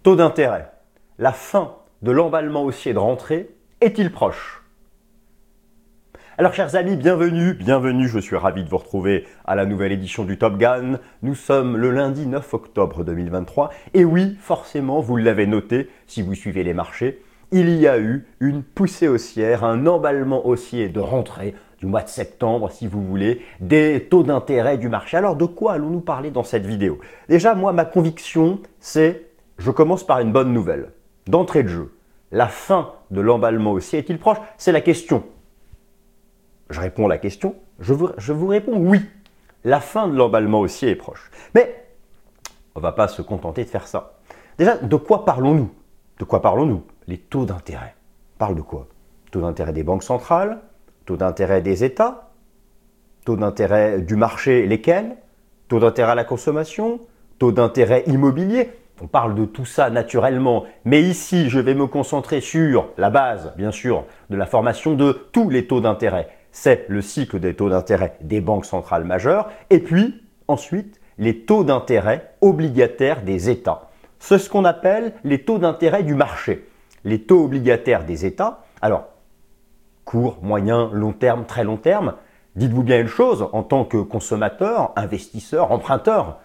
Taux d'intérêt. La fin de l'emballement haussier de rentrée est-il proche? Alors chers amis, bienvenue, je suis ravi de vous retrouver à la nouvelle édition du Top Gun. Nous sommes le lundi 9 octobre 2023 et oui, forcément, vous l'avez noté si vous suivez les marchés, il y a eu une poussée haussière, un emballement haussier de rentrée du mois de septembre si vous voulez, des taux d'intérêt du marché. Alors de quoi allons-nous parler dans cette vidéo? Déjà, moi, ma conviction, c'est, je commence par une bonne nouvelle. D'entrée de jeu, la fin de l'emballement haussier est-il proche? C'est la question. Je réponds à la question, je vous réponds oui. La fin de l'emballement haussier est proche. Mais on ne va pas se contenter de faire ça. Déjà, de quoi parlons-nous? De quoi parlons-nous? Les taux d'intérêt. On parle de quoi? Taux d'intérêt des banques centrales, taux d'intérêt des États, taux d'intérêt du marché, lesquels? Taux d'intérêt à la consommation, taux d'intérêt immobilier. On parle de tout ça naturellement, mais ici, je vais me concentrer sur la base, bien sûr, de la formation de tous les taux d'intérêt. C'est le cycle des taux d'intérêt des banques centrales majeures et puis, ensuite, les taux d'intérêt obligataires des États. C'est ce qu'on appelle les taux d'intérêt du marché. Les taux obligataires des États, alors, court, moyen, long terme, très long terme, dites-vous bien une chose, en tant que consommateur, investisseur, emprunteur,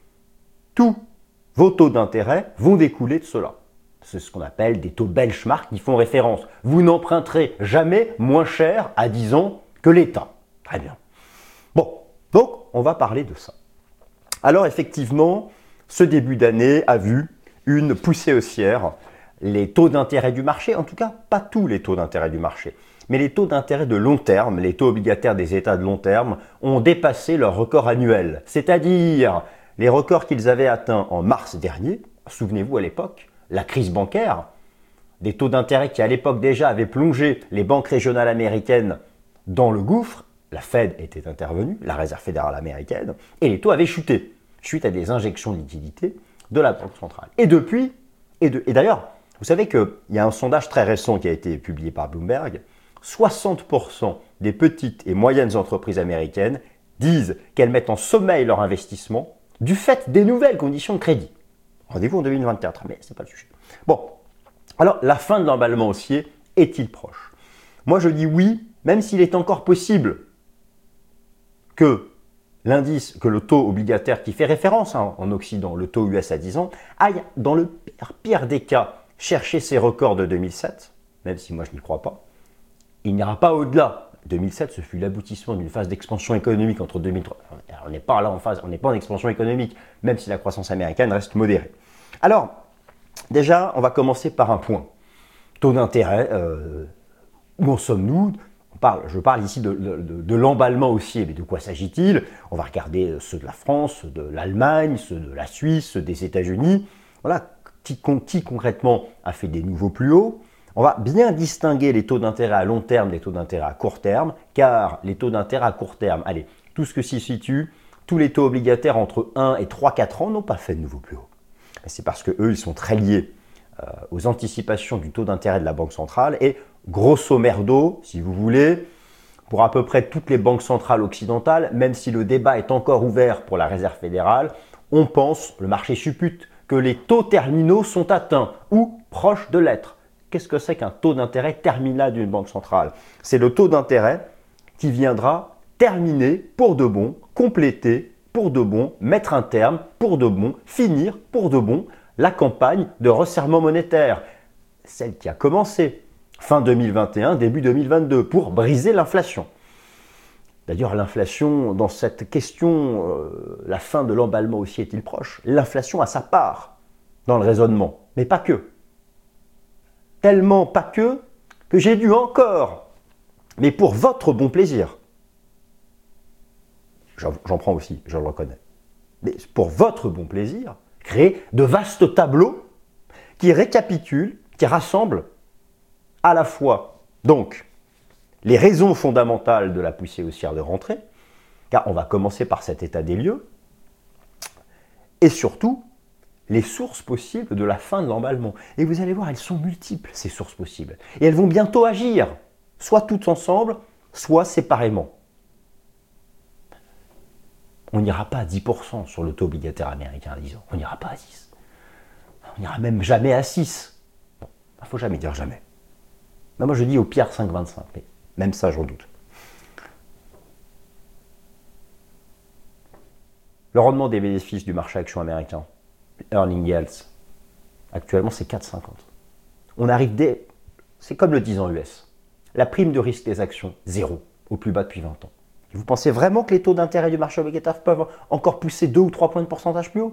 tous vos taux d'intérêt vont découler de cela. C'est ce qu'on appelle des taux benchmark qui font référence. Vous n'emprunterez jamais moins cher à 10 ans que l'État. Très bien. Bon, donc on va parler de ça. Alors effectivement, ce début d'année a vu une poussée haussière. Les taux d'intérêt du marché, en tout cas pas tous les taux d'intérêt du marché, mais les taux d'intérêt de long terme, les taux obligataires des États de long terme, ont dépassé leur record annuel. C'est-à-dire les records qu'ils avaient atteints en mars dernier. Souvenez-vous à l'époque, la crise bancaire, des taux d'intérêt qui à l'époque déjà avaient plongé les banques régionales américaines dans le gouffre. La Fed était intervenue, la Réserve fédérale américaine, et les taux avaient chuté, suite à des injections de liquidités de la Banque centrale. Et depuis, et d'ailleurs, vous savez qu'il y a un sondage très récent qui a été publié par Bloomberg, 60% des petites et moyennes entreprises américaines disent qu'elles mettent en sommeil leur investissement du fait des nouvelles conditions de crédit. Rendez-vous en 2024, mais ce n'est pas le sujet. Bon, alors la fin de l'emballement haussier est-il proche? Moi je dis oui, même s'il est encore possible que l'indice, que le taux obligataire qui fait référence en Occident, le taux US à 10 ans, aille dans le pire des cas chercher ses records de 2007, même si moi je n'y crois pas. Il n'ira pas au-delà. 2007, ce fut l'aboutissement d'une phase d'expansion économique entre 2003. On n'est pas là en phase, on n'est pas en expansion économique, même si la croissance américaine reste modérée. Alors, déjà, on va commencer par un point. Taux d'intérêt, où en sommes-nous? Je parle ici de l'emballement haussier, mais de quoi s'agit-il? On va regarder ceux de la France, ceux de l'Allemagne, ceux de la Suisse, ceux des États-Unis. Voilà, qui concrètement a fait des nouveaux plus hauts. On va bien distinguer les taux d'intérêt à long terme des taux d'intérêt à court terme, car les taux d'intérêt à court terme, allez, tout ce que s'y situe, tous les taux obligataires entre 1 et 3-4 ans n'ont pas fait de nouveau plus haut. C'est parce qu'eux, ils sont très liés aux anticipations du taux d'intérêt de la Banque centrale et grosso merdo, si vous voulez, pour à peu près toutes les banques centrales occidentales, même si le débat est encore ouvert pour la Réserve fédérale, on pense, le marché suppute, que les taux terminaux sont atteints ou proches de l'être. Qu'est-ce que c'est qu'un taux d'intérêt terminal d'une banque centrale? C'est le taux d'intérêt qui viendra terminer pour de bon, compléter pour de bon, mettre un terme pour de bon, finir pour de bon la campagne de resserrement monétaire, celle qui a commencé fin 2021, début 2022, pour briser l'inflation. D'ailleurs, l'inflation, dans cette question, la fin de l'emballement aussi est-il proche? L'inflation a sa part dans le raisonnement, mais pas que. Tellement pas que j'ai dû encore, mais pour votre bon plaisir, j'en prends aussi, je le reconnais, mais pour votre bon plaisir, créer de vastes tableaux qui récapitulent, qui rassemblent à la fois donc les raisons fondamentales de la poussée haussière de rentrée, car on va commencer par cet état des lieux, et surtout les sources possibles de la fin de l'emballement. Et vous allez voir, elles sont multiples, ces sources possibles. Et elles vont bientôt agir, soit toutes ensemble, soit séparément. On n'ira pas à 10% sur le taux obligataire américain à 10 ans. On n'ira pas à 10. On n'ira même jamais à 6. Bon, il ne faut jamais dire jamais. Mais moi, je dis au pire 5,25. Mais même ça, j'en doute. Le rendement des bénéfices du marché action américain, Earning Yields, actuellement, c'est 4,50. On arrive dès... C'est comme le 10 ans US. La prime de risque des actions, 0, au plus bas depuis 20 ans. Et vous pensez vraiment que les taux d'intérêt du marché obligataire peuvent encore pousser 2 ou 3 points de pourcentage plus haut?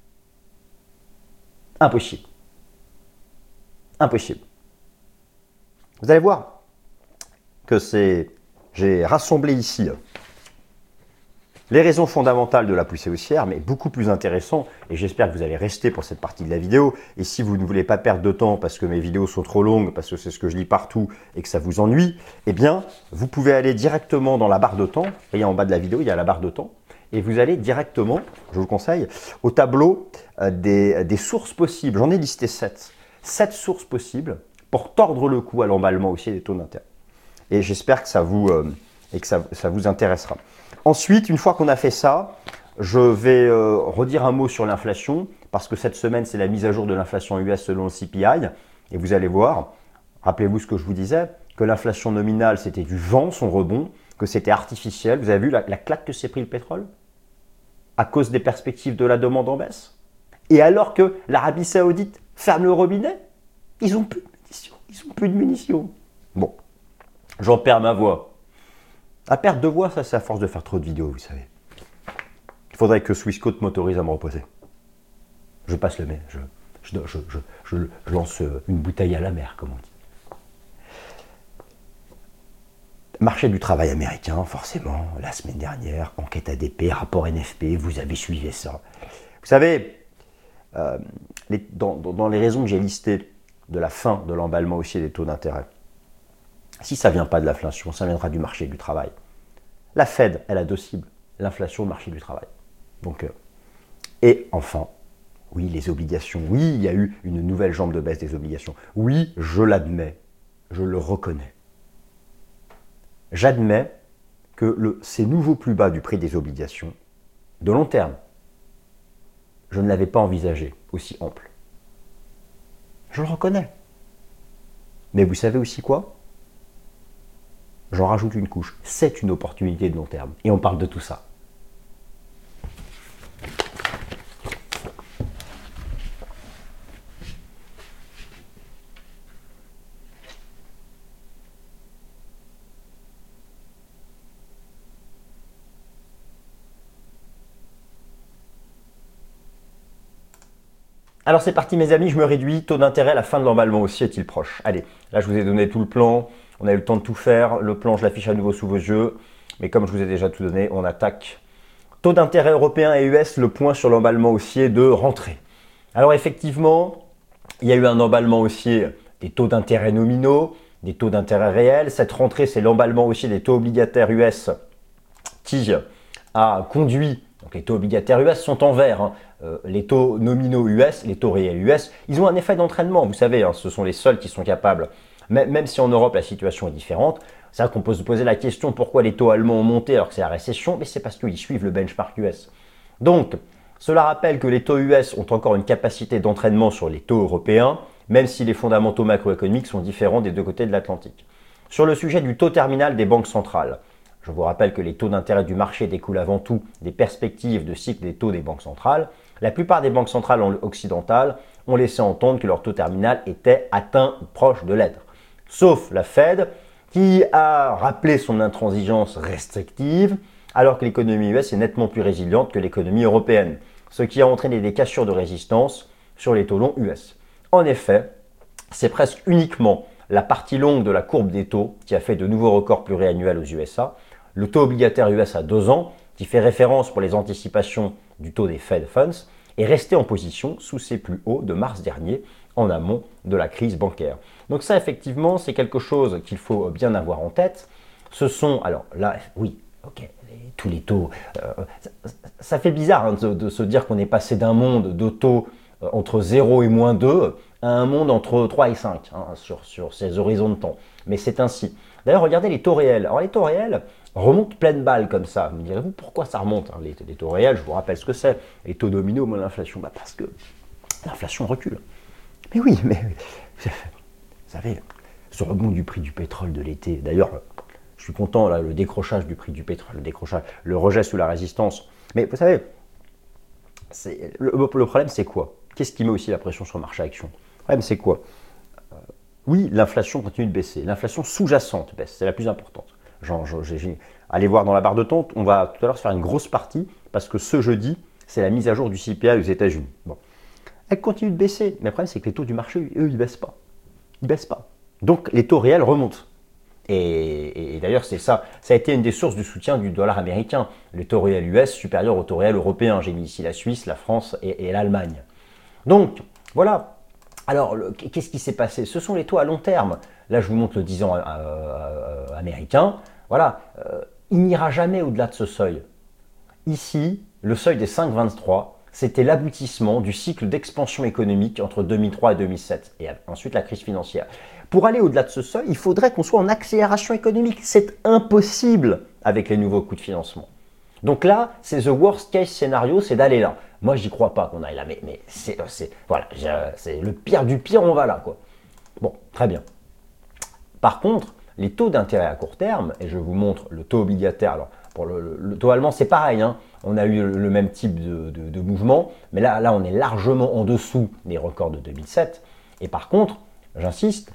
Impossible. Impossible. Vous allez voir que j'ai rassemblé ici les raisons fondamentales de la poussée haussière, mais beaucoup plus intéressant, et j'espère que vous allez rester pour cette partie de la vidéo. Et si vous ne voulez pas perdre de temps parce que mes vidéos sont trop longues, parce que c'est ce que je lis partout et que ça vous ennuie, eh bien, vous pouvez aller directement dans la barre de temps. Vous voyez, en bas de la vidéo, il y a la barre de temps. Et vous allez directement, je vous le conseille, au tableau des sources possibles. J'en ai listé 7. 7 sources possibles pour tordre le cou à l'emballement haussier des taux d'intérêt. Et j'espère que ça vous intéressera. Ensuite, une fois qu'on a fait ça, je vais redire un mot sur l'inflation, parce que cette semaine, c'est la mise à jour de l'inflation US selon le CPI. Et vous allez voir, rappelez-vous ce que je vous disais, que l'inflation nominale, c'était du vent, son rebond, que c'était artificiel. Vous avez vu la claque que s'est pris le pétrole à cause des perspectives de la demande en baisse. Et alors que l'Arabie Saoudite ferme le robinet, ils n'ont plus de munitions. Ils n'ont plus de munitions. Bon, j'en perds ma voix. À perte de voix, ça c'est à force de faire trop de vidéos, vous savez. Il faudrait que Swissquote m'autorise à me reposer. Je passe le mai, je lance une bouteille à la mer, comme on dit. Marché du travail américain, forcément, la semaine dernière, enquête ADP, rapport NFP, vous avez suivi ça. Vous savez, dans les raisons que j'ai listées de la fin de l'emballement haussier des taux d'intérêt, si ça ne vient pas de l'inflation, ça viendra du marché du travail. La Fed, elle a 2 cibles, l'inflation, le marché du travail. Donc, et enfin, oui, les obligations. Oui, il y a eu une nouvelle jambe de baisse des obligations. Oui, je l'admets, je le reconnais. J'admets que ces nouveaux plus bas du prix des obligations, de long terme, je ne l'avais pas envisagé aussi ample. Je le reconnais. Mais vous savez aussi quoi ? J'en rajoute une couche. C'est une opportunité de long terme. Et on parle de tout ça. Alors c'est parti mes amis, je me réduis. Taux d'intérêt, la fin de l'emballement haussier est-il proche? Allez, là je vous ai donné tout le plan. On a eu le temps de tout faire. Le plan, je l'affiche à nouveau sous vos yeux. Mais comme je vous ai déjà tout donné, on attaque. Taux d'intérêt européen et US, le point sur l'emballement haussier de rentrée. Alors effectivement, il y a eu un emballement haussier des taux d'intérêt nominaux, des taux d'intérêt réels. Cette rentrée, c'est l'emballement haussier des taux obligataires US qui a conduit. Donc les taux obligataires US sont en vert. Les taux nominaux US, les taux réels US, ils ont un effet d'entraînement. Vous savez, ce sont les seuls qui sont capables. Même si en Europe, la situation est différente, c'est vrai qu'on peut se poser la question pourquoi les taux allemands ont monté alors que c'est la récession, mais c'est parce qu'ils suivent le benchmark US. Donc, cela rappelle que les taux US ont encore une capacité d'entraînement sur les taux européens, même si les fondamentaux macroéconomiques sont différents des deux côtés de l'Atlantique. Sur le sujet du taux terminal des banques centrales, je vous rappelle que les taux d'intérêt du marché découlent avant tout des perspectives de cycle des taux des banques centrales. La plupart des banques centrales occidentales ont laissé entendre que leur taux terminal était atteint ou proche de l'être. Sauf la Fed, qui a rappelé son intransigeance restrictive, alors que l'économie US est nettement plus résiliente que l'économie européenne, ce qui a entraîné des cassures de résistance sur les taux longs US. En effet, c'est presque uniquement la partie longue de la courbe des taux qui a fait de nouveaux records pluriannuels aux USA, le taux obligataire US à 2 ans, qui fait référence pour les anticipations du taux des Fed Funds, est resté en position sous ses plus hauts de mars dernier, en amont de la crise bancaire. Donc ça, effectivement, c'est quelque chose qu'il faut bien avoir en tête. Ce sont, alors là, oui, ok, tous les taux, ça fait bizarre de se dire qu'on est passé d'un monde de taux entre 0 et moins 2 à un monde entre 3 et 5 sur ces horizons de temps. Mais c'est ainsi. D'ailleurs, regardez les taux réels. Alors les taux réels remontent pleine balle comme ça. Me direz-vous pourquoi ça remonte les taux réels, je vous rappelle ce que c'est. Les taux nominaux moins l'inflation. Parce que l'inflation recule. Mais oui, mais vous savez, ce rebond du prix du pétrole de l'été, d'ailleurs, je suis content, là, le décrochage du prix du pétrole, le rejet sous la résistance. Mais vous savez, le problème, c'est quoi? Qu'est-ce qui met aussi la pression sur le marché action? Le problème, c'est quoi? Oui, l'inflation continue de baisser. L'inflation sous-jacente baisse, c'est la plus importante. Allez voir dans la barre de temps, on va tout à l'heure se faire une grosse partie, parce que ce jeudi, c'est la mise à jour du CPI aux États-Unis. Bon. Elle continue de baisser, mais le problème, c'est que les taux du marché, eux, ils ne baissent pas. Ils ne baissent pas. Donc, les taux réels remontent. Et d'ailleurs, c'est ça. Ça a été une des sources du soutien du dollar américain. Le taux réel US supérieur au taux réel européen. J'ai mis ici la Suisse, la France et l'Allemagne. Donc, voilà. Alors, qu'est-ce qui s'est passé? Ce sont les taux à long terme. Là, je vous montre le 10 ans américain. Voilà. Il n'ira jamais au-delà de ce seuil. Ici, le seuil des 5,23, c'était l'aboutissement du cycle d'expansion économique entre 2003 et 2007. Et ensuite, la crise financière. Pour aller au-delà de ce seuil, il faudrait qu'on soit en accélération économique. C'est impossible avec les nouveaux coûts de financement. Donc là, c'est the worst case scénario, c'est d'aller là. Moi, j'y crois pas qu'on aille là, mais c'est le pire du pire, on va là, quoi. Bon, très bien. Par contre, les taux d'intérêt à court terme, et je vous montre le taux obligataire. Alors, pour le taux allemand, c'est pareil, hein. On a eu le même type de mouvement, mais là, on est largement en dessous des records de 2007. Et par contre, j'insiste,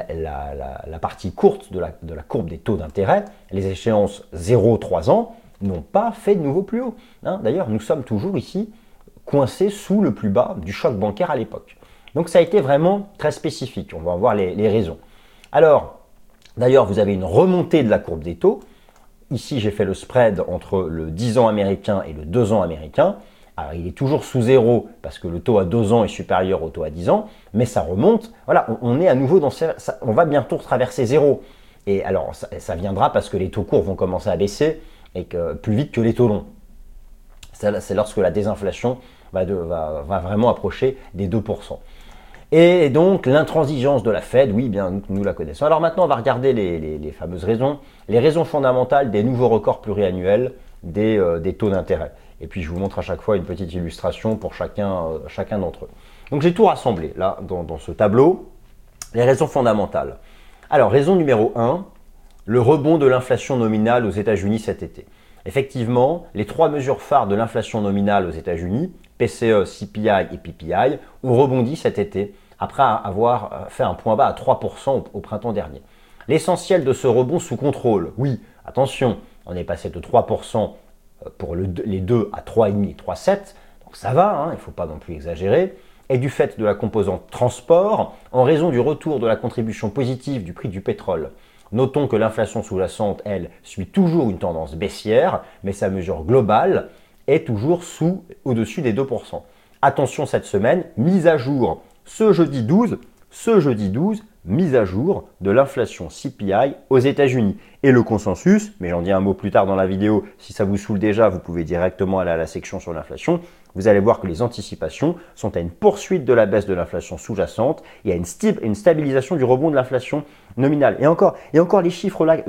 la partie courte de la courbe des taux d'intérêt, les échéances 0-3 ans, n'ont pas fait de nouveau plus haut. Hein. D'ailleurs, nous sommes toujours ici coincés sous le plus bas du choc bancaire à l'époque. Donc ça a été vraiment très spécifique. On va voir les raisons. Alors, d'ailleurs, vous avez une remontée de la courbe des taux. Ici, j'ai fait le spread entre le 10 ans américain et le 2 ans américain. Alors, il est toujours sous zéro parce que le taux à 2 ans est supérieur au taux à 10 ans, mais ça remonte. Voilà, on est à nouveau on va bientôt traverser zéro. Et alors, ça viendra parce que les taux courts vont commencer à baisser et plus vite que les taux longs. C'est lorsque la désinflation va vraiment approcher des 2%. Et donc, l'intransigeance de la Fed, oui, bien, nous la connaissons. Alors maintenant, on va regarder les fameuses raisons, les raisons fondamentales des nouveaux records pluriannuels des taux d'intérêt. Et puis, je vous montre à chaque fois une petite illustration pour chacun d'entre eux. Donc, j'ai tout rassemblé là, dans ce tableau, les raisons fondamentales. Alors, raison numéro 1, le rebond de l'inflation nominale aux États-Unis cet été. Effectivement, les trois mesures phares de l'inflation nominale aux États-Unis, PCE, CPI et PPI, ont rebondi cet été après avoir fait un point bas à 3% au printemps dernier. L'essentiel de ce rebond sous contrôle, oui, attention, on est passé de 3% pour les deux à 3,5 et 3,7, donc ça va, hein, il ne faut pas non plus exagérer, et du fait de la composante transport, en raison du retour de la contribution positive du prix du pétrole. Notons que l'inflation sous-jacente, elle, suit toujours une tendance baissière, mais sa mesure globale est toujours au-dessus des 2%. Attention cette semaine, mise à jour ce jeudi 12, mise à jour de l'inflation CPI aux États-Unis. Et le consensus, mais j'en dis un mot plus tard dans la vidéo, si ça vous saoule déjà, vous pouvez directement aller à la section sur l'inflation. Vous allez voir que les anticipations sont à une poursuite de la baisse de l'inflation sous-jacente et à une stabilisation du rebond de l'inflation nominale. Et encore les chiffres là,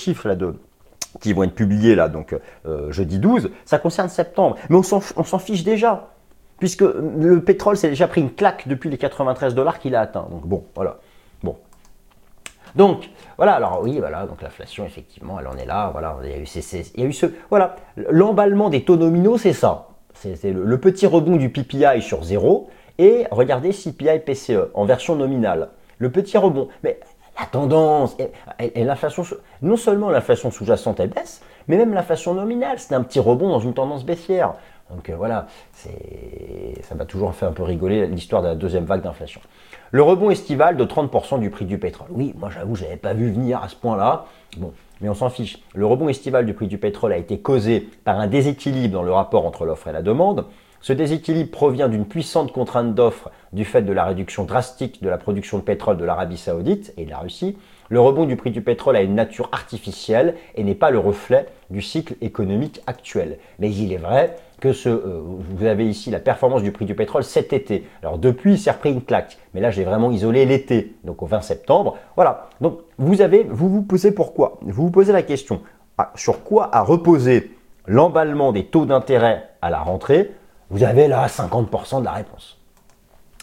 qui vont être publiés là, donc jeudi 12, ça concerne septembre. Mais on s'en fiche déjà, puisque le pétrole s'est déjà pris une claque depuis les 93 $ qu'il a atteint. Donc bon, voilà. Bon. Donc, voilà, alors oui, voilà, donc l'inflation, effectivement, elle en est là, voilà, il y a eu voilà, l'emballement des taux nominaux, c'est ça. C'est le petit rebond du PPI sur 0 et regardez CPI PCE en version nominale. Le petit rebond. Mais la tendance et l'inflation, non seulement l'inflation sous-jacente elle baisse, mais même l'inflation nominale, c'est un petit rebond dans une tendance baissière. Donc voilà, ça m'a toujours fait un peu rigoler l'histoire de la deuxième vague d'inflation. Le rebond estival de 30% du prix du pétrole. Oui, moi j'avoue, je n'avais pas vu venir à ce point-là. Bon, mais on s'en fiche. Le rebond estival du prix du pétrole a été causé par un déséquilibre dans le rapport entre l'offre et la demande. Ce déséquilibre provient d'une puissante contrainte d'offre du fait de la réduction drastique de la production de pétrole de l'Arabie Saoudite et de la Russie. Le rebond du prix du pétrole a une nature artificielle et n'est pas le reflet du cycle économique actuel. Mais il est vrai que vous avez ici la performance du prix du pétrole cet été. Alors depuis, il s'est repris une claque. Mais là, j'ai vraiment isolé l'été, donc au 20 septembre. Voilà. Donc vous vous posez pourquoi? Vous vous posez la question, sur quoi a reposé l'emballement des taux d'intérêt à la rentrée? Vous avez là 50% de la réponse.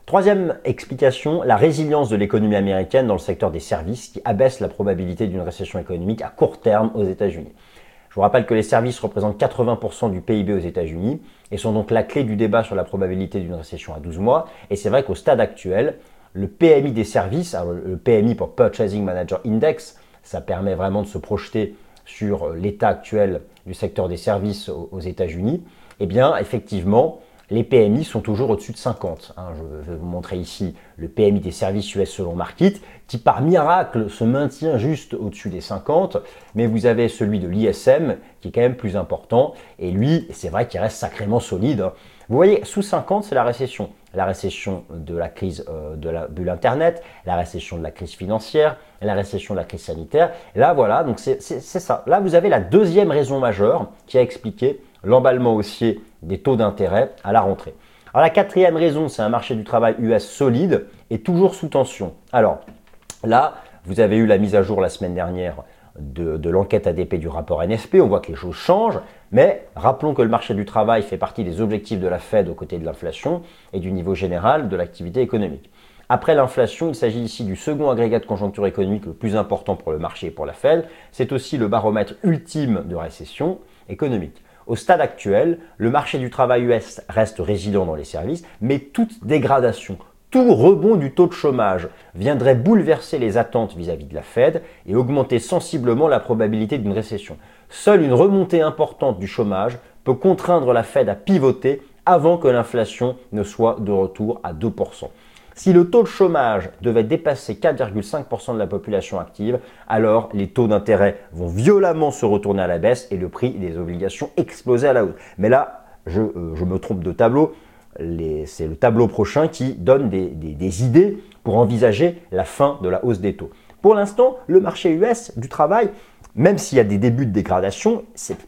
Troisième explication, la résilience de l'économie américaine dans le secteur des services qui abaisse la probabilité d'une récession économique à court terme aux États-Unis. Je vous rappelle que les services représentent 80% du PIB aux États-Unis et sont donc la clé du débat sur la probabilité d'une récession à 12 mois. Et c'est vrai qu'au stade actuel, le PMI des services, alors le PMI pour Purchasing Manager Index, ça permet vraiment de se projeter sur l'état actuel du secteur des services aux États-Unis, eh bien effectivement, les PMI sont toujours au-dessus de 50. Je vais vous montrer ici le PMI des services US selon Markit, qui par miracle se maintient juste au-dessus des 50, mais vous avez celui de l'ISM qui est quand même plus important, et lui, c'est vrai qu'il reste sacrément solide. Vous voyez, sous 50, c'est la récession. La récession de la crise de la bulle Internet, la récession de la crise financière, la récession de la crise sanitaire. Et là, voilà, donc c'est ça. Là, vous avez la deuxième raison majeure qui a expliqué l'emballement haussier des taux d'intérêt à la rentrée. Alors la quatrième raison, c'est un marché du travail US solide et toujours sous tension. Alors là, vous avez eu la mise à jour la semaine dernière de l'enquête ADP du rapport NFP, on voit que les choses changent, mais rappelons que le marché du travail fait partie des objectifs de la Fed aux côtés de l'inflation et du niveau général de l'activité économique. Après l'inflation, il s'agit ici du second agrégat de conjoncture économique le plus important pour le marché et pour la Fed. C'est aussi le baromètre ultime de récession économique. Au stade actuel, le marché du travail US reste résilient dans les services, mais toute dégradation, tout rebond du taux de chômage viendrait bouleverser les attentes vis-à-vis de la Fed et augmenter sensiblement la probabilité d'une récession. Seule une remontée importante du chômage peut contraindre la Fed à pivoter avant que l'inflation ne soit de retour à 2%. Si le taux de chômage devait dépasser 4,5% de la population active, alors les taux d'intérêt vont violemment se retourner à la baisse et le prix des obligations exploser à la hausse. Mais là, je me trompe de tableau. C'est le tableau prochain qui donne des idées pour envisager la fin de la hausse des taux. Pour l'instant, le marché US du travail, même s'il y a des débuts de dégradation, c'est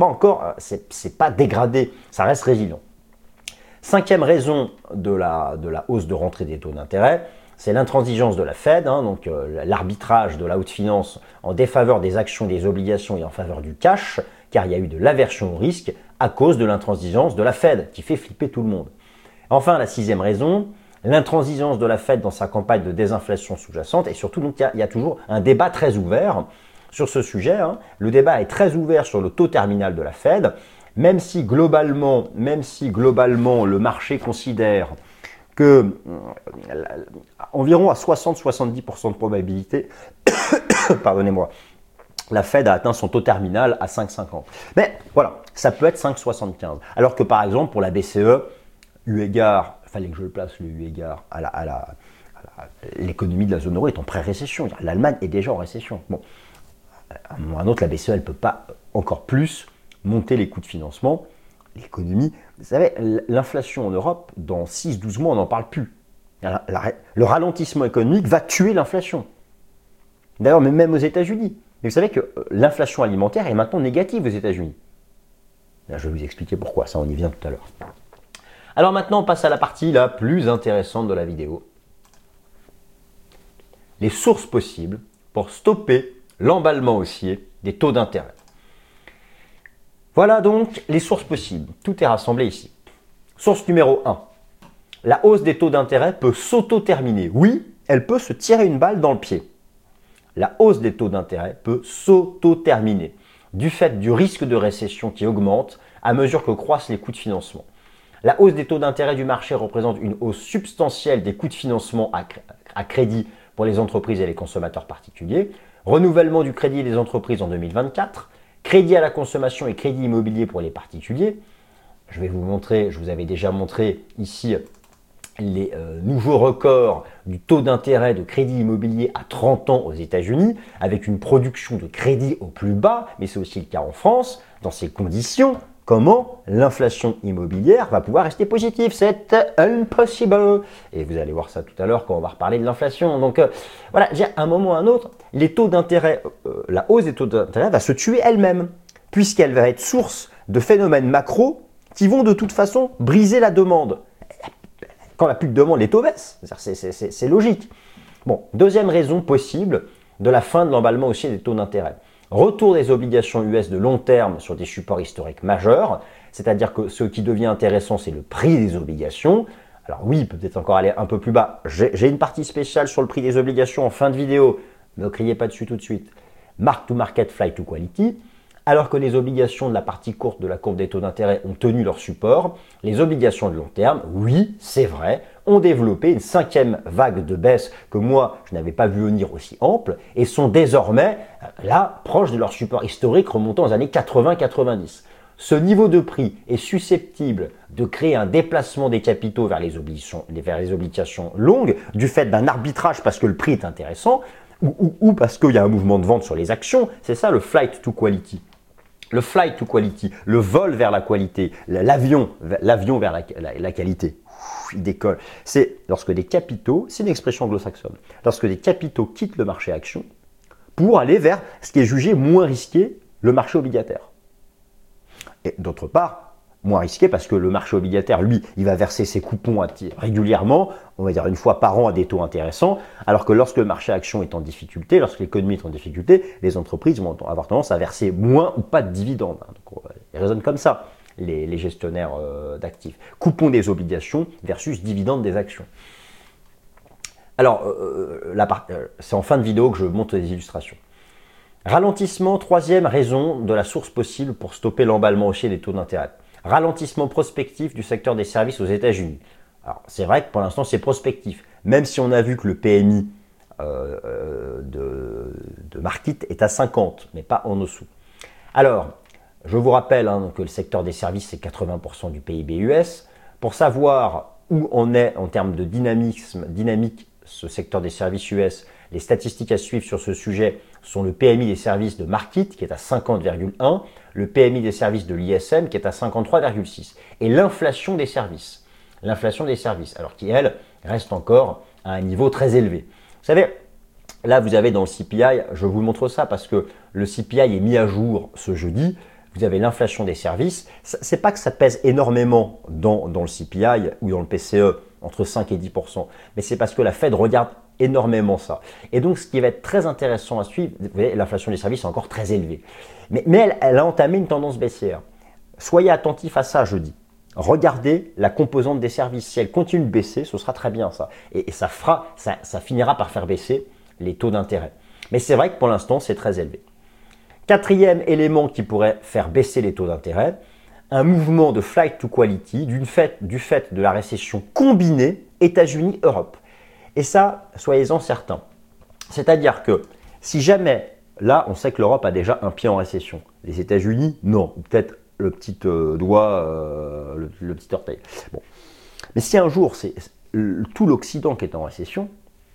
pas dégradé, ça reste résilient. Cinquième raison de la hausse de rentrée des taux d'intérêt, c'est l'intransigeance de la Fed, donc l'arbitrage de la haute finance en défaveur des actions et des obligations et en faveur du cash, car il y a eu de l'aversion au risque à cause de l'intransigeance de la Fed qui fait flipper tout le monde. Enfin, la sixième raison, l'intransigeance de la Fed dans sa campagne de désinflation sous-jacente et surtout donc il y a toujours un débat très ouvert sur ce sujet. Le débat est très ouvert sur le taux terminal de la Fed. Même si globalement le marché considère que environ à 60-70% de probabilité, pardonnez-moi, la Fed a atteint son taux terminal à 5,50. Mais voilà, ça peut être 5,75. Alors que par exemple pour la BCE, eu égard, il fallait que je le place, le eu égard à l'économie de la zone euro est en pré-récession. L'Allemagne est déjà en récession. Bon, à un moment ou à un autre, la BCE, elle ne peut pas encore plus monter les coûts de financement, l'économie. Vous savez, l'inflation en Europe, dans 6-12 mois, on n'en parle plus. Le ralentissement économique va tuer l'inflation. D'ailleurs, même aux États-Unis. Mais vous savez que l'inflation alimentaire est maintenant négative aux États-Unis. Là, je vais vous expliquer pourquoi, ça on y vient tout à l'heure. Alors maintenant, on passe à la partie la plus intéressante de la vidéo. Les sources possibles pour stopper l'emballement haussier des taux d'intérêt. Voilà donc les sources possibles. Tout est rassemblé ici. Source numéro 1. La hausse des taux d'intérêt peut s'auto-terminer. Oui, elle peut se tirer une balle dans le pied. La hausse des taux d'intérêt peut s'auto-terminer du fait du risque de récession qui augmente à mesure que croissent les coûts de financement. La hausse des taux d'intérêt du marché représente une hausse substantielle des coûts de financement à crédit pour les entreprises et les consommateurs particuliers. Renouvellement du crédit des entreprises en 2024. Crédit à la consommation et crédit immobilier pour les particuliers. Je vais vous montrer, je vous avais déjà montré ici les nouveaux records du taux d'intérêt de crédit immobilier à 30 ans aux États-Unis, avec une production de crédit au plus bas, mais c'est aussi le cas en France. Dans ces conditions, comment l'inflation immobilière va pouvoir rester positive? C'est impossible. Et vous allez voir ça tout à l'heure quand on va reparler de l'inflation. Donc voilà, à un moment ou à un autre, les taux d'intérêt, la hausse des taux d'intérêt va se tuer elle-même, puisqu'elle va être source de phénomènes macro qui vont de toute façon briser la demande. Quand il n'y a plus de demande, les taux baissent. C'est logique. Bon, deuxième raison possible de la fin de l'emballement haussier des taux d'intérêt. Retour des obligations US de long terme sur des supports historiques majeurs, c'est-à-dire que ce qui devient intéressant, c'est le prix des obligations. Alors oui, peut-être encore aller un peu plus bas. J'ai une partie spéciale sur le prix des obligations en fin de vidéo. Ne criez pas dessus tout de suite. Mark to market, flight to quality. Alors que les obligations de la partie courte de la courbe des taux d'intérêt ont tenu leur support, les obligations de long terme, oui, c'est vrai, ont développé une 5e vague de baisse que moi, je n'avais pas vu venir aussi ample et sont désormais là proches de leur support historique remontant aux années 80-90. Ce niveau de prix est susceptible de créer un déplacement des capitaux vers les obligations longues du fait d'un arbitrage parce que le prix est intéressant ou parce qu'il y a un mouvement de vente sur les actions. C'est ça le flight to quality. Le flight to quality, le vol vers la qualité, l'avion vers la qualité, il décolle. C'est lorsque des capitaux, c'est une expression anglo-saxonne, lorsque des capitaux quittent le marché action pour aller vers ce qui est jugé moins risqué, le marché obligataire. Et d'autre part, moins risqué parce que le marché obligataire, lui, il va verser ses coupons régulièrement, on va dire une fois par an à des taux intéressants, alors que lorsque le marché action est en difficulté, lorsque l'économie est en difficulté, les entreprises vont avoir tendance à verser moins ou pas de dividendes. Donc, ils raisonnent comme ça, les gestionnaires d'actifs. Coupons des obligations versus dividendes des actions. Alors, c'est en fin de vidéo que je montre des illustrations. Ralentissement, troisième raison de la source possible pour stopper l'emballement haussier des taux d'intérêt. Ralentissement prospectif du secteur des services aux États-Unis. Alors, c'est vrai que pour l'instant, c'est prospectif. Même si on a vu que le PMI de Markit est à 50, mais pas en dessous. Alors, je vous rappelle que le secteur des services, c'est 80% du PIB US. Pour savoir où on est en termes de dynamique, ce secteur des services US, les statistiques à suivre sur ce sujet sont le PMI des services de Markit qui est à 50,1, le PMI des services de l'ISM qui est à 53,6 et l'inflation des services. L'inflation des services, alors qui elle reste encore à un niveau très élevé. Vous savez, là vous avez dans le CPI, je vous montre ça parce que le CPI est mis à jour ce jeudi. Vous avez l'inflation des services. C'est pas que ça pèse énormément dans le CPI ou dans le PCE, entre 5 et 10%, mais c'est parce que la Fed regarde énormément ça. Et donc, ce qui va être très intéressant à suivre, vous voyez, l'inflation des services est encore très élevée. Mais elle a entamé une tendance baissière. Soyez attentifs à ça, je dis. Regardez la composante des services. Si elle continue de baisser, ce sera très bien ça. Et ça finira par faire baisser les taux d'intérêt. Mais c'est vrai que pour l'instant, c'est très élevé. Quatrième élément qui pourrait faire baisser les taux d'intérêt, un mouvement de flight to quality du fait de la récession combinée États-Unis-Europe. Et ça, soyez-en certains. C'est-à-dire que si jamais, là, on sait que l'Europe a déjà un pied en récession. Les États-Unis, non. Ou peut-être le petit doigt, le petit orteil. Bon. Mais si un jour, c'est tout l'Occident qui est en récession,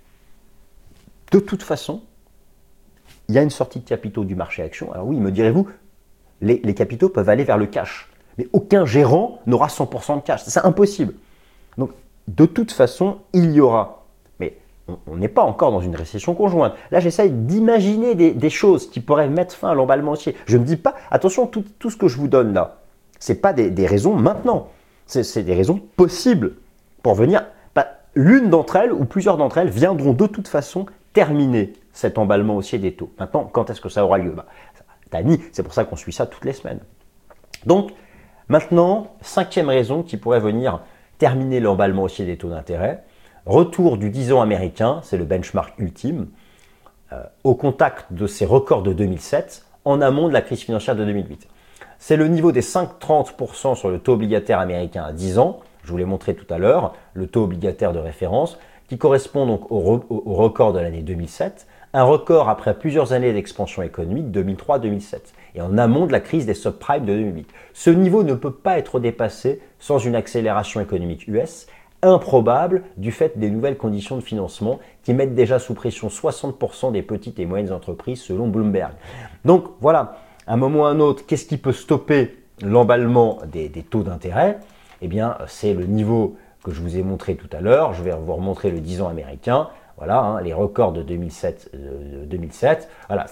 de toute façon, il y a une sortie de capitaux du marché action. Alors oui, me direz-vous, les capitaux peuvent aller vers le cash. Mais aucun gérant n'aura 100% de cash. C'est impossible. Donc, de toute façon, il y aura. Mais on n'est pas encore dans une récession conjointe. Là, j'essaye d'imaginer des choses qui pourraient mettre fin à l'emballement haussier. Je ne dis pas, attention, tout ce que je vous donne là, ce n'est pas des raisons maintenant. C'est des raisons possibles pour venir. L'une d'entre elles ou plusieurs d'entre elles viendront de toute façon terminer cet emballement haussier des taux. Maintenant, quand est-ce que ça aura lieu? Tani, c'est pour ça qu'on suit ça toutes les semaines. Donc, maintenant, cinquième raison qui pourrait venir terminer l'emballement haussier des taux d'intérêt, retour du 10 ans américain, c'est le benchmark ultime, au contact de ses records de 2007, en amont de la crise financière de 2008. C'est le niveau des 5,30% sur le taux obligataire américain à 10 ans, je vous l'ai montré tout à l'heure, le taux obligataire de référence, qui correspond donc au record de l'année 2007, un record après plusieurs années d'expansion économique, 2003-2007, et en amont de la crise des subprimes de 2008. Ce niveau ne peut pas être dépassé sans une accélération économique US, improbable du fait des nouvelles conditions de financement qui mettent déjà sous pression 60% des petites et moyennes entreprises selon Bloomberg. Donc voilà, à un moment ou à un autre, qu'est-ce qui peut stopper l'emballement des taux d'intérêt? Eh bien, c'est le niveau que je vous ai montré tout à l'heure. Je vais vous remontrer le 10 ans américain. Voilà, les records de 2007. Voilà,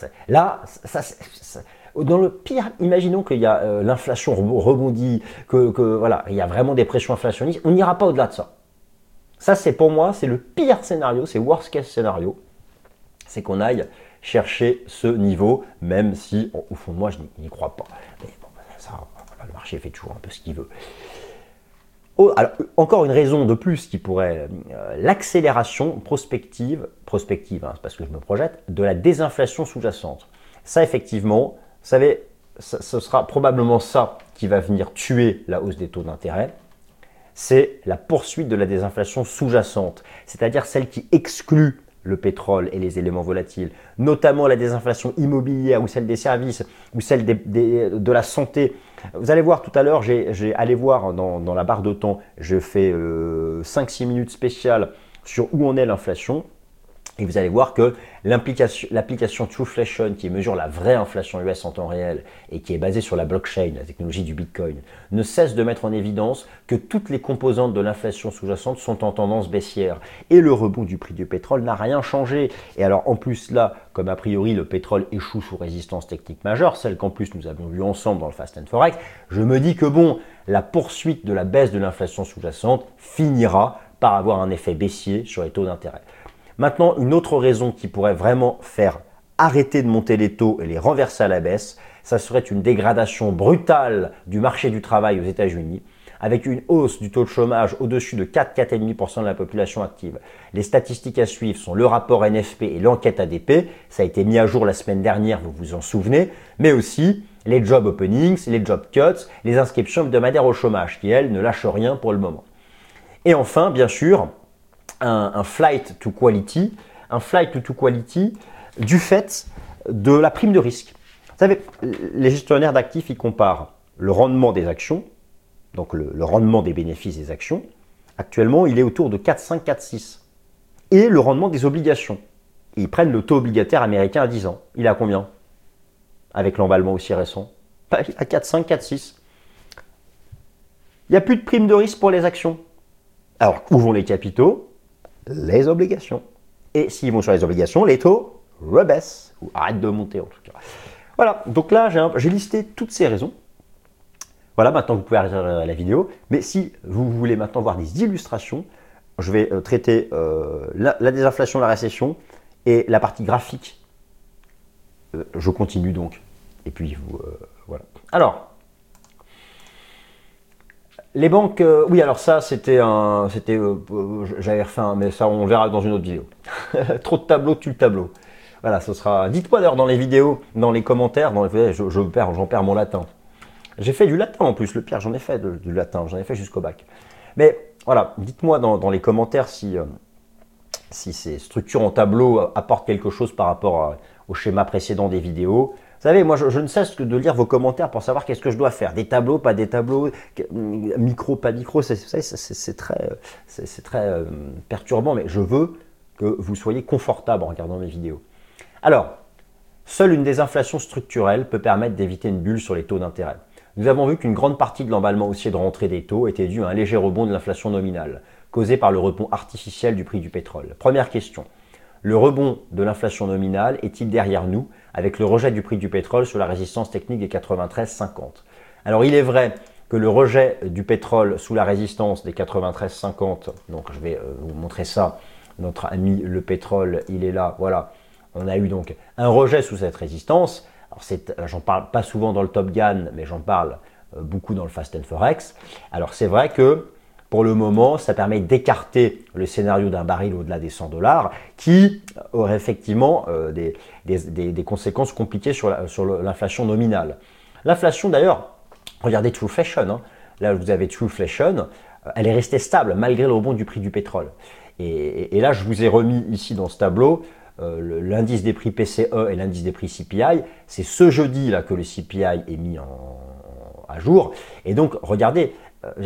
dans le pire, imaginons qu'il y a l'inflation rebondit, voilà, il y a vraiment des pressions inflationnistes. On n'ira pas au-delà de ça. Ça, c'est pour moi, c'est le pire scénario, c'est worst case scénario. C'est qu'on aille chercher ce niveau, même si, au fond de moi, je n'y crois pas. Mais bon, ça, le marché fait toujours un peu ce qu'il veut. alors, encore une raison de plus qui pourrait, l'accélération prospective, hein, c'est parce que je me projette, de la désinflation sous-jacente. Ça, effectivement, vous savez, ce sera probablement ça qui va venir tuer la hausse des taux d'intérêt. C'est la poursuite de la désinflation sous-jacente, c'est-à-dire celle qui exclut le pétrole et les éléments volatiles, notamment la désinflation immobilière ou celle des services ou celle de la santé. Vous allez voir tout à l'heure, j'ai allé voir dans la barre de temps, je fais 5-6 minutes spéciales sur où en est l'inflation. Et vous allez voir que l'application Trueflation, qui mesure la vraie inflation US en temps réel et qui est basée sur la blockchain, la technologie du Bitcoin, ne cesse de mettre en évidence que toutes les composantes de l'inflation sous-jacente sont en tendance baissière. Et le rebond du prix du pétrole n'a rien changé. Et alors en plus là, comme a priori le pétrole échoue sous résistance technique majeure, celle qu'en plus nous avons vue ensemble dans le Fast and Forex, je me dis que bon, la poursuite de la baisse de l'inflation sous-jacente finira par avoir un effet baissier sur les taux d'intérêt. Maintenant, une autre raison qui pourrait vraiment faire arrêter de monter les taux et les renverser à la baisse, ça serait une dégradation brutale du marché du travail aux États-Unis, avec une hausse du taux de chômage au-dessus de 4,5% de la population active. Les statistiques à suivre sont le rapport NFP et l'enquête ADP, ça a été mis à jour la semaine dernière, vous vous en souvenez, mais aussi les job openings, les job cuts, les inscriptions hebdomadaires au chômage, qui elles ne lâchent rien pour le moment. Et enfin, bien sûr, un flight to quality du fait de la prime de risque. Vous savez, les gestionnaires d'actifs, ils comparent le rendement des actions, donc le rendement des bénéfices des actions. Actuellement, il est autour de 4,5, 4,6. Et le rendement des obligations. Ils prennent le taux obligataire américain à 10 ans. Il est à combien? Avec l'emballement aussi récent. À 4,5, 4,6. Il n'y a plus de prime de risque pour les actions. Alors, où vont les capitaux? Les obligations. Et s'ils vont sur les obligations, les taux rebaissent, ou arrêtent de monter en tout cas. Voilà, donc là j'ai listé toutes ces raisons. Voilà, maintenant vous pouvez arrêter la vidéo. Mais si vous voulez maintenant voir des illustrations, je vais traiter la désinflation, la récession et la partie graphique. Je continue donc. Et puis voilà. Alors, les banques, oui, alors ça, j'avais refait mais ça, on verra dans une autre vidéo. Trop de tableaux, tue le tableau. Voilà, ce sera. Dites-moi d'ailleurs dans les vidéos, dans les commentaires, j'en perds mon latin. J'ai fait du latin en plus, le pire, j'en ai fait du latin, j'en ai fait jusqu'au bac. Mais voilà, dites-moi dans les commentaires si ces structures en tableau apportent quelque chose par rapport au schéma précédent des vidéos. Vous savez, moi, je ne cesse que de lire vos commentaires pour savoir qu'est-ce que je dois faire. Des tableaux, pas des tableaux, micro, pas micro, c'est très perturbant, mais je veux que vous soyez confortable en regardant mes vidéos. Alors, seule une désinflation structurelle peut permettre d'éviter une bulle sur les taux d'intérêt. Nous avons vu qu'une grande partie de l'emballement haussier de rentrée des taux était due à un léger rebond de l'inflation nominale, causé par le rebond artificiel du prix du pétrole. Première question. Le rebond de l'inflation nominale est-il derrière nous avec le rejet du prix du pétrole sous la résistance technique des 93,50? Alors il est vrai que le rejet du pétrole sous la résistance des 93,50, donc je vais vous montrer ça, notre ami le pétrole, il est là, voilà. On a eu donc un rejet sous cette résistance. Alors j'en parle pas souvent dans le Top Gun, mais j'en parle beaucoup dans le Fast and Forex. Alors c'est vrai que pour le moment, ça permet d'écarter le scénario d'un baril au-delà des $100 qui aurait effectivement des conséquences compliquées sur l'inflation nominale. L'inflation d'ailleurs, regardez Trueflation, hein. Là vous avez Trueflation, elle est restée stable malgré le rebond du prix du pétrole. Et là je vous ai remis ici dans ce tableau l'indice des prix PCE et l'indice des prix CPI. C'est ce jeudi là que le CPI est mis à jour. Et donc regardez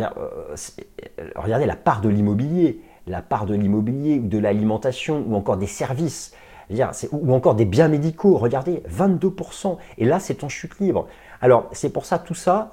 la part de l'immobilier, ou de l'alimentation, ou encore des services, ou encore des biens médicaux. Regardez, 22%. Et là, c'est en chute libre. Alors, c'est pour ça, tout ça,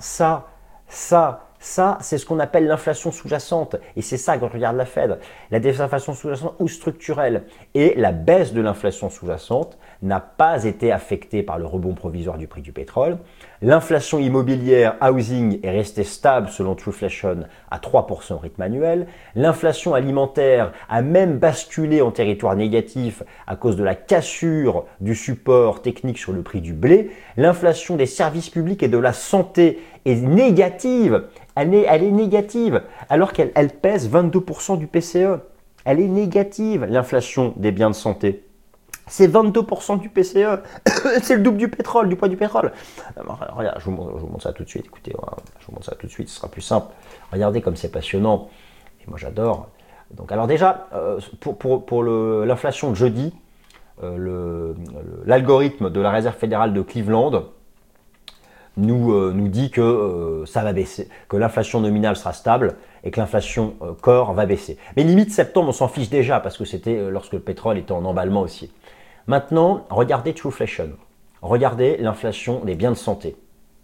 c'est ce qu'on appelle l'inflation sous-jacente. Et c'est ça quand on regarde la Fed. La désinflation sous-jacente ou structurelle. Et la baisse de l'inflation sous-jacente n'a pas été affectée par le rebond provisoire du prix du pétrole. L'inflation immobilière, housing, est restée stable selon Trueflation à 3% au rythme annuel. L'inflation alimentaire a même basculé en territoire négatif à cause de la cassure du support technique sur le prix du blé. L'inflation des services publics et de la santé est négative. Elle est négative, alors qu'elle pèse 22% du PCE. Elle est négative, l'inflation des biens de santé. C'est 22% du PCE. C'est le double du pétrole, du poids du pétrole. Alors, regarde, je vous montre ça tout de suite. Écoutez, voilà, je vous montre ça tout de suite, ce sera plus simple. Regardez comme c'est passionnant. Et moi, j'adore. Donc, alors déjà, pour l'inflation de jeudi, l'algorithme de la Réserve fédérale de Cleveland nous dit que ça va baisser, que l'inflation nominale sera stable et que l'inflation corps va baisser. Mais limite septembre, on s'en fiche déjà parce que c'était lorsque le pétrole était en emballement haussier. Maintenant, regardez Trueflation. Regardez l'inflation des biens de santé.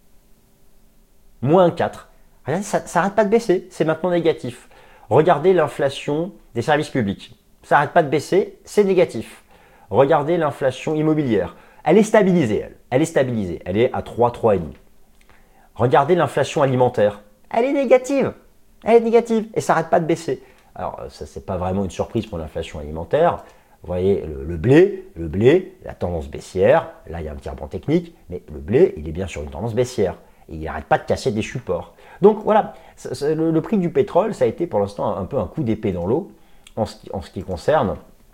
Moins 4. Regardez, ça n'arrête pas de baisser, c'est maintenant négatif. Regardez l'inflation des services publics. Ça n'arrête pas de baisser, c'est négatif. Regardez l'inflation immobilière. Elle est stabilisée, elle. Elle est stabilisée. Elle est à 3, 3,5. Regardez l'inflation alimentaire. Elle est négative. Elle est négative et ça n'arrête pas de baisser. Alors, ça, c'est pas vraiment une surprise pour l'inflation alimentaire. Vous voyez, le blé, la tendance baissière. Là, il y a un petit rebond technique, mais le blé, il est bien sur une tendance baissière. Et il n'arrête pas de casser des supports. Donc, voilà, le prix du pétrole, ça a été pour l'instant un peu un coup d'épée dans l'eau en ce qui concerne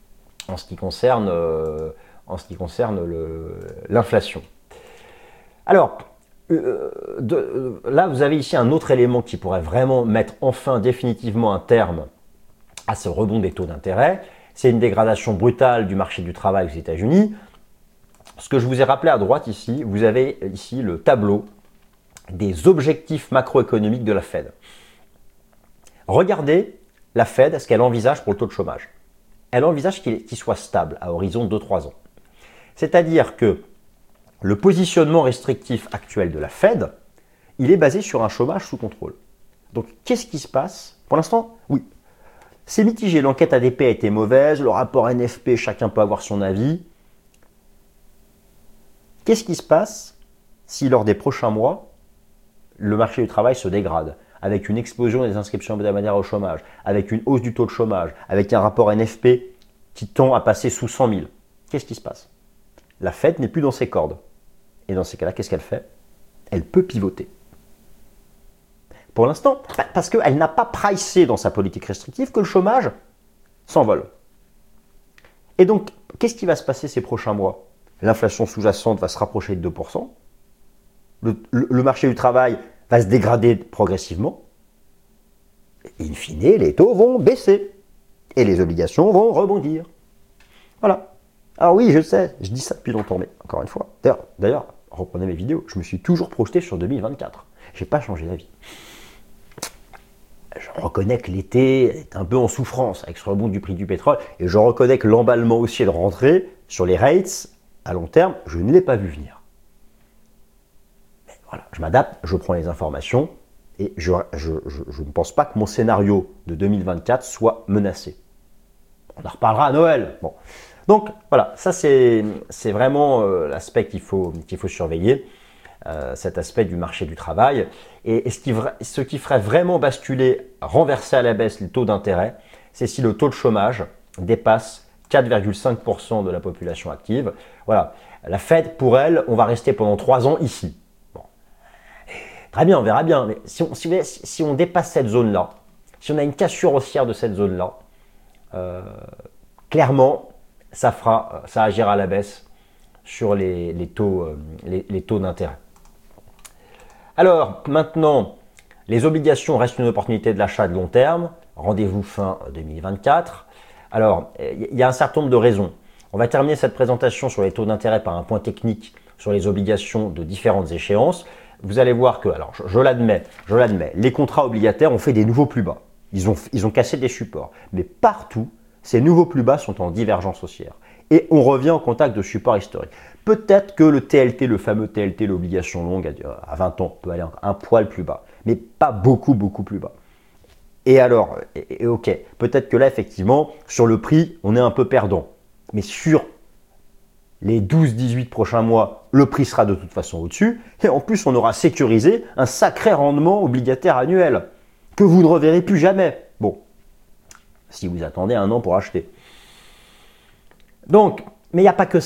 l'inflation. Alors, là, vous avez ici un autre élément qui pourrait vraiment mettre enfin définitivement un terme à ce rebond des taux d'intérêt. C'est une dégradation brutale du marché du travail aux États-Unis. Ce que je vous ai rappelé à droite ici, vous avez ici le tableau des objectifs macroéconomiques de la Fed. Regardez la Fed, ce qu'elle envisage pour le taux de chômage. Elle envisage qu'il soit stable à horizon de 2-3 ans. C'est-à-dire que le positionnement restrictif actuel de la Fed, il est basé sur un chômage sous contrôle. Donc, qu'est-ce qui se passe? Pour l'instant, oui. C'est mitigé. L'enquête ADP a été mauvaise. Le rapport NFP, chacun peut avoir son avis. Qu'est-ce qui se passe si, lors des prochains mois, le marché du travail se dégrade, avec une explosion des inscriptions hebdomadaires au chômage, avec une hausse du taux de chômage, avec un rapport NFP qui tend à passer sous 100 000? Qu'est-ce qui se passe? La Fed n'est plus dans ses cordes. Et dans ces cas-là, qu'est-ce qu'elle fait? Elle peut pivoter. Pour l'instant, parce qu'elle n'a pas pricé dans sa politique restrictive que le chômage s'envole. Et donc, qu'est-ce qui va se passer ces prochains mois? L'inflation sous-jacente va se rapprocher de 2%. Le marché du travail va se dégrader progressivement. Et in fine, les taux vont baisser. Et les obligations vont rebondir. Voilà. Alors oui, je sais, je dis ça depuis longtemps, mais encore une fois. D'ailleurs, reprenez mes vidéos, je me suis toujours projeté sur 2024. Je n'ai pas changé d'avis. Je reconnais que l'été est un peu en souffrance avec ce rebond du prix du pétrole. Et je reconnais que l'emballement haussier de rentrée sur les rates, à long terme, je ne l'ai pas vu venir. Mais voilà, je m'adapte, je prends les informations et je ne pense pas que mon scénario de 2024 soit menacé. On en reparlera à Noël. Bon. Donc voilà, ça c'est vraiment l'aspect qu'il faut surveiller, cet aspect du marché du travail. Et ce qui ferait vraiment basculer, renverser à la baisse les taux d'intérêt, c'est si le taux de chômage dépasse 4,5% de la population active. Voilà, la Fed, pour elle, on va rester pendant 3 ans ici. Bon. Très bien, on verra bien, mais si on dépasse cette zone-là, si on a une cassure haussière de cette zone-là, clairement, ça agira à la baisse sur les taux d'intérêt. Alors, maintenant, les obligations restent une opportunité de l'achat de long terme. Rendez-vous fin 2024. Alors, il y a un certain nombre de raisons. On va terminer cette présentation sur les taux d'intérêt par un point technique sur les obligations de différentes échéances. Vous allez voir que, alors je l'admets, les contrats obligataires ont fait des nouveaux plus bas. Ils ont cassé des supports. Mais partout, ces nouveaux plus bas sont en divergence haussière. Et on revient au contact de supports historiques. Peut-être que le TLT, le fameux TLT, l'obligation longue à 20 ans, peut aller un poil plus bas. Mais pas beaucoup plus bas. Et alors, ok, peut-être que là, effectivement, sur le prix, on est un peu perdant. Mais sur les 12-18 prochains mois, le prix sera de toute façon au-dessus. Et en plus, on aura sécurisé un sacré rendement obligataire annuel que vous ne reverrez plus jamais. Bon, si vous attendez 1 an pour acheter. Donc, mais il n'y a pas que ça.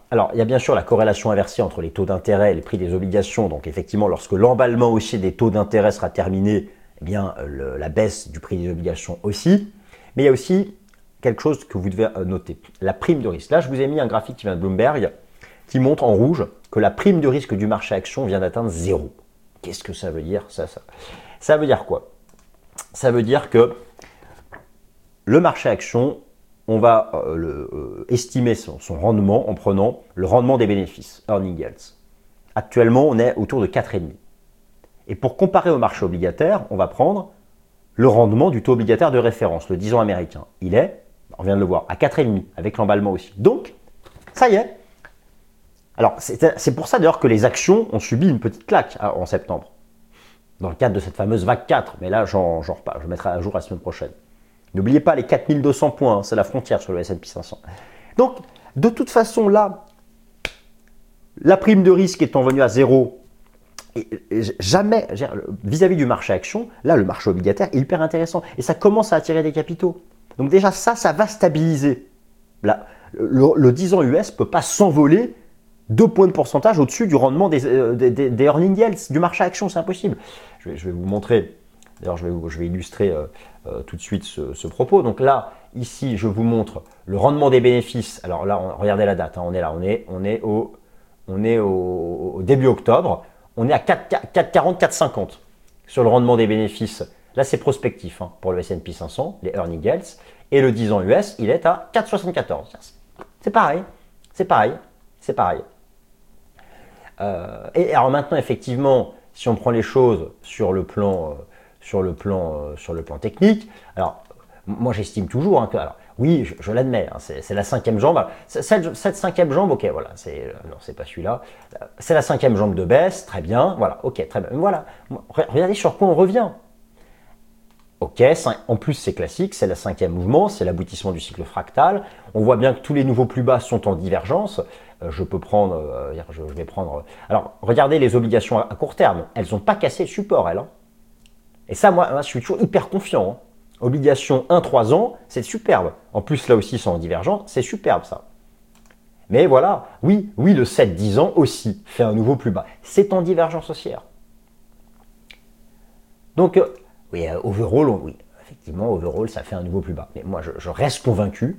Alors, il y a bien sûr la corrélation inversée entre les taux d'intérêt et les prix des obligations. Donc, effectivement, lorsque l'emballement haussier des taux d'intérêt sera terminé, eh bien, la baisse du prix des obligations aussi. Mais il y a aussi quelque chose que vous devez noter, la prime de risque. Là, je vous ai mis un graphique qui vient de Bloomberg qui montre en rouge que la prime de risque du marché action vient d'atteindre 0. Qu'est-ce que ça veut dire ça veut dire quoi? Ça veut dire que le marché action, on va estimer son rendement en prenant le rendement des bénéfices, earning yields. Actuellement, on est autour de 4,5. Et pour comparer au marché obligataire, on va prendre le rendement du taux obligataire de référence, le 10 ans américain. Il est, on vient de le voir, à 4,5 avec l'emballement aussi. Donc, ça y est. Alors, c'est pour ça d'ailleurs que les actions ont subi une petite claque en septembre, dans le cadre de cette fameuse vague 4. Mais là, j'en reparle, je mettrai à jour la semaine prochaine. N'oubliez pas les 4200 points, c'est la frontière sur le S&P 500. Donc, de toute façon, là, la prime de risque étant venue à 0, jamais, vis-à-vis du marché action, là, le marché obligataire est hyper intéressant. Et ça commence à attirer des capitaux. Donc déjà, ça va stabiliser. Là, le 10 ans US ne peut pas s'envoler 2 points de pourcentage au-dessus du rendement des earning yields du marché action, c'est impossible. Je vais vous montrer, d'ailleurs je vais illustrer tout de suite ce propos. Donc là, ici, je vous montre le rendement des bénéfices. Alors là, regardez la date, hein, on est là, on est au début octobre, on est à 4,40, 4,50 sur le rendement des bénéfices. Là, c'est prospectif hein, pour le S&P 500, les earning yields, et le 10 ans US, il est à 4,74. C'est pareil, c'est pareil, c'est pareil. Et alors maintenant, effectivement, si on prend les choses sur le plan technique, alors moi j'estime toujours hein, que, alors, oui, je l'admets, hein, c'est la cinquième jambe. Alors, cette cinquième jambe, ok, voilà, non, c'est pas celui-là. C'est la cinquième jambe de baisse, très bien, voilà, ok, très bien. Voilà, regardez sur quoi on revient. Ok, en plus c'est classique, c'est le cinquième mouvement, c'est l'aboutissement du cycle fractal. On voit bien que tous les nouveaux plus bas sont en divergence. Je peux prendre, je vais prendre. Alors, regardez les obligations à court terme, elles n'ont pas cassé le support, elles. Hein. Et ça, moi, je suis toujours hyper confiant. Hein. Obligation 1-3 ans, c'est superbe. En plus, là aussi, c'est en divergence, c'est superbe ça. Mais voilà, oui, le 7-10 ans aussi fait un nouveau plus bas. C'est en divergence haussière. Donc, oui, overall, oui, effectivement, overall, ça fait un nouveau plus bas. Mais moi, je reste convaincu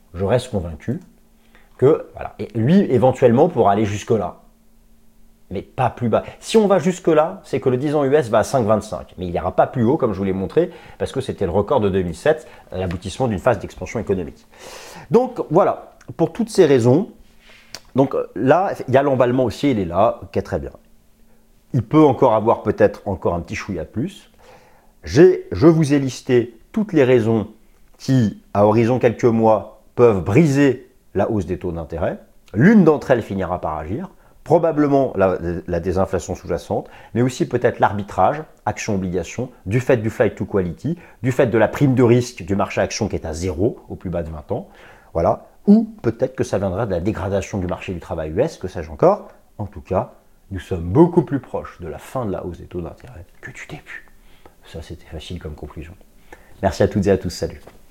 que, voilà, et lui, éventuellement, pourra aller jusque-là. Mais pas plus bas. Si on va jusque-là, c'est que le 10 ans US va à 5,25. Mais il n'ira pas plus haut, comme je vous l'ai montré, parce que c'était le record de 2007, l'aboutissement d'une phase d'expansion économique. Donc, voilà, pour toutes ces raisons, donc là, il y a l'emballement aussi, il est là, ok, très bien. Il peut encore avoir peut-être encore un petit chouïa de plus. Je vous ai listé toutes les raisons qui, à horizon quelques mois, peuvent briser la hausse des taux d'intérêt. L'une d'entre elles finira par agir, probablement la désinflation sous-jacente, mais aussi peut-être l'arbitrage, action-obligation, du fait du flight to quality, du fait de la prime de risque du marché action qui est à 0 au plus bas de 20 ans, voilà. Ou peut-être que ça viendra de la dégradation du marché du travail US, que sais-je encore. En tout cas, nous sommes beaucoup plus proches de la fin de la hausse des taux d'intérêt que du début. Ça, c'était facile comme conclusion. Merci à toutes et à tous, salut.